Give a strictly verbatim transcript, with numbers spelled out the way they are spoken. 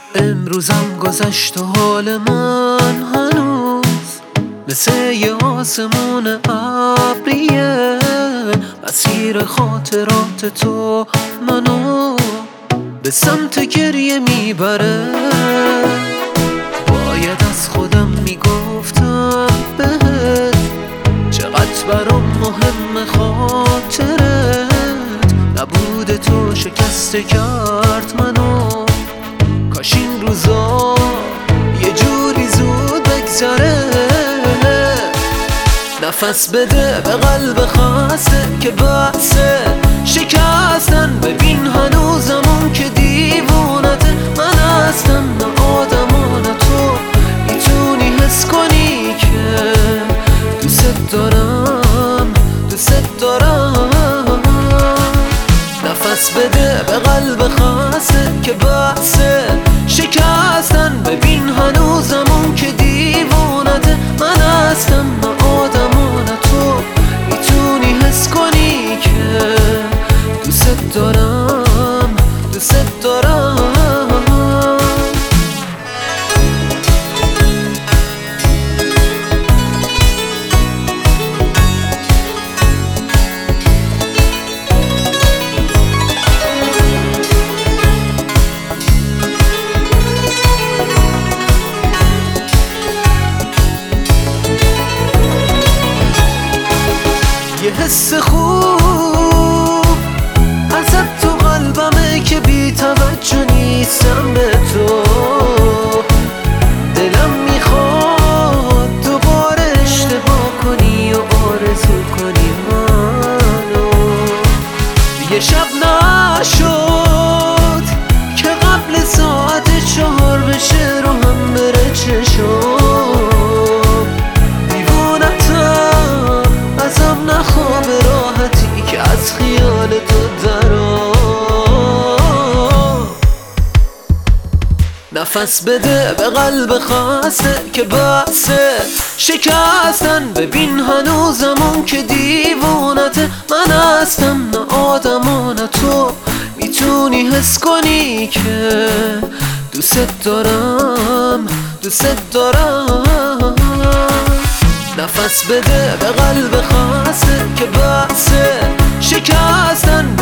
امروزم گذشت و حال من هنوز مثل یه آسمون ابریه. مسیر خاطرات تو منو به سمت گریه میبره. باید از خودم میگفتم بهت چقدر برام مهم خاطرت. نبود تو شکسته کرد منو، کاش این روزا یه جوری زود بگذره. نفس بده به قلب خسته که بحثه شکستن. ببین هنوزمون که دیوونته. من هستم نه آدم و نه تو. میتونی حس کنی که دوست دارم دوست دارم. نفس بده به قلب خسته که بحثه شکستن. ببین هنوزمون که دیوونته. من هستم نه آدم و نه تو. میتونی حس کنی که دوست دارم دوست دارم. یه حس خوب ازت تو قلبمه که بی توجه نیستم به تو. دلم میخواد دوباره اشتباه کنی و آرزو کنی منو. یه شب نشد که قبل ساعت چهار بشه رو هم بره چشم. نخواب راحتی که از خیال تو درام. نفس بده به قلب خسته که بحثه شکستن. ببین هنوزمون که دیوونته. من هستم نه آدم و نه تو. میتونی حس کنی که دوست دارم دوست دارم. نفس بده به قلب خسته که بحثه شکستن.